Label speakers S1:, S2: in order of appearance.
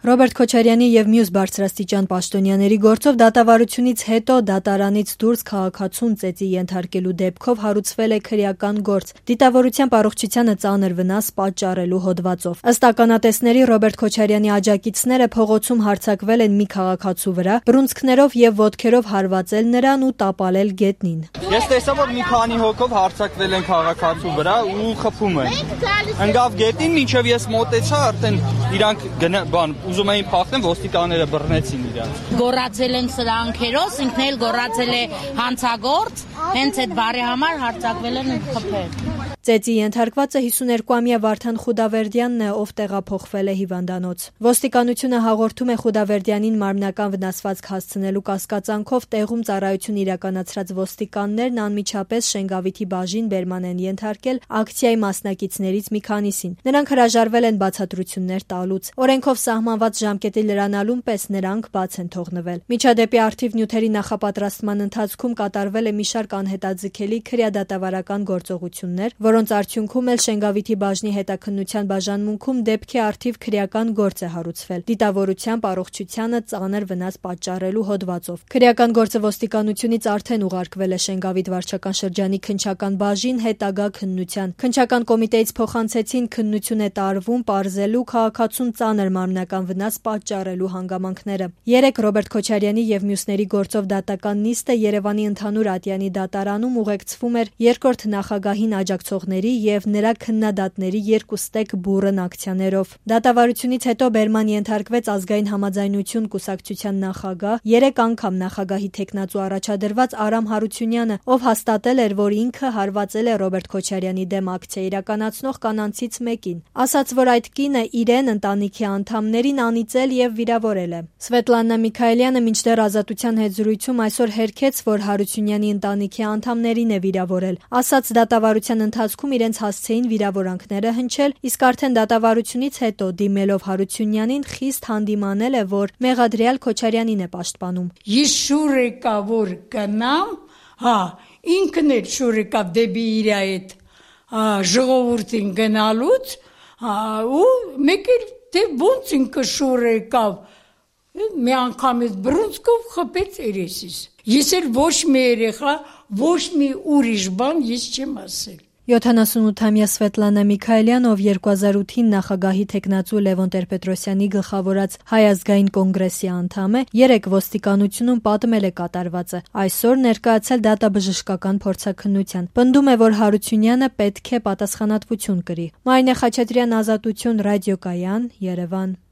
S1: Ռոբերտ Քոչարյանի եւ մյուս բարձրաստիճան պաշտոնյաների գործով դատավարությունից հետո դատարանից դուրս քաղաքացուն ծեծի ենթարկելու դեպքով հարուցվել է քրեական գործ դիտավորության առողջությանը ծանր վնաս պատճառելու հոդվածով։ Ըստ ականատեսների Ռոբերտ Քոչարյանի աջակիցները փողոցում հարձակվել են մի քաղաքացու վրա, բռունցքներով եւ ոտքերով հարվածել նրան ու տապալել գետնին։
S2: Ես տեսա, որ մի քանի հոգով հարձակվել են քաղաքացու վրա ու խփում են։ Ընկավ գետնին, մինչև ես մոտեցա, արդեն իրանք ուզում էին փախնեն, ոստիկանները բռնեցին իրանք։
S3: Գոռացել են սրանք հերոս, ինքն էլ գոռացել է հանցագործ, հենց այդ բարի համար հարձակվել են ու խփել։
S1: Ծեծի ենթարկվածը 52-ամյա Վարդան Խուդավերդյանն է, ով տեղափոխվել է հիվանդանոց։ Ոստիկանությունը հաղորդում է Խուդավերդյանին մարմնական վնասվածք հասցնելու կասկածանքով տեղում ծառայություն իրականացրած ոստիկաններն անմիջապես Շենգավիթի բաժին բերման են ենթարկել ակցիայի մասնակիցներից մի քանիսին։ Նրանք հրաժարվել են բացատրություններ տալուց։ Օրենքով սահմանված ժամկետի լրանալուն պես նրանք բաց են թողնվել։ Միջադեպի արդիվ նյութերի նախապատրաստման ընթացքում կատարվել է մի շարք անհետաձգելի քրեադատավարական գործողություններ, որոնց արդյունքում էլ Շենգավիթի բաժնի հետաքննության բաժանմունքում դեպքի արդիվ քրեական գործ է հարուցվել դիտավորությամբ առողջությանը ծանր վնաս պատճառելու հոդվածով։ Քրեական գործը ոստիկանությունից արդեն ուղարկվել է Շենգավիթ վարչական շրջանի քննչական բաժին հետագա քննության։ Քննչական կոմիտեից փոխանցեցին քննություն է տարվում պարզելու քաղաքացուն ծանր մարմնական վնաս պատճառելու հանգամանքները։ Երեկ Ռոբերտ Քոչարյանի եւ մյուսների գործով դատական նիստը Երևանի ընդհանուր ատյանի դատարանում ուղեկցվում էր երկրորդ նախագահին աջակցողների եւ նրա քննադատների երկուստեք բուռն ակցիաներով։ Դատավարությունից հետո բերման ենթարկվեց Ազգային համաձայնություն կուսակցության նախագահ, 3 անգամ նախագահի թեկնածու առաջադրված Արամ Հարությունյանը, ով հաստատել էր, որ ինքը հարվածել է Ռոբերտ Քոչարյանի դեմ ակցիա իրականացնող կանանցից մեկին, ասաց, որ այդ կինը իրեն, ընտանիքի անդամներին անիծել եւ վիրավորել է։ Սվետլանա Միքայելյանը մինչդեռ Ազատության հետ զրույցում այսօր հերքեց, որ Հարությունյանի ընտանիքի անդամներին է վիրավորել, ասաց դատավարության ընթացքում իրենց հասցեին վիրավորանքները հնչել, իսկ արդեն դատավարությունից հետո դիմելով Հարությունյանին խիստ հանդիմանել է, որ մեղադրյալ Քոչարյանին է պաշտպանում։
S4: Ես շուր եկա, որ գնամ, ինքն էլ շուր եկավ դեպի իր այդ ժողովրդին գնալուց, ու մեկ էլ թե ոնց ինքը շուր եկավ, մի անգամից բռունցքով խփեց երեսիս։ Ես էլ ոչ մի երեխա, ոչ մի ուրիշ բան ես չեմ ասել։
S1: 78-ամյա Սվետլանա Միքայելյան, ով 2008-ին նախագահի թեկնածու Լևոն Տեր-Պետրոսյանի գլխավորած Հայ ազգային կոնգրեսի անդամ է, երեկ ոստիկանությունում պատմել է կատարվածը, այսօր ներկայացել դատաբժշկական փորձաքննության։ Պնդում է, որ Հարությունյանը պետք է պատասխանատվություն կրի։ Մարինե Խաչատրյան, Ազատություն, ռադիոկայան, Երևան։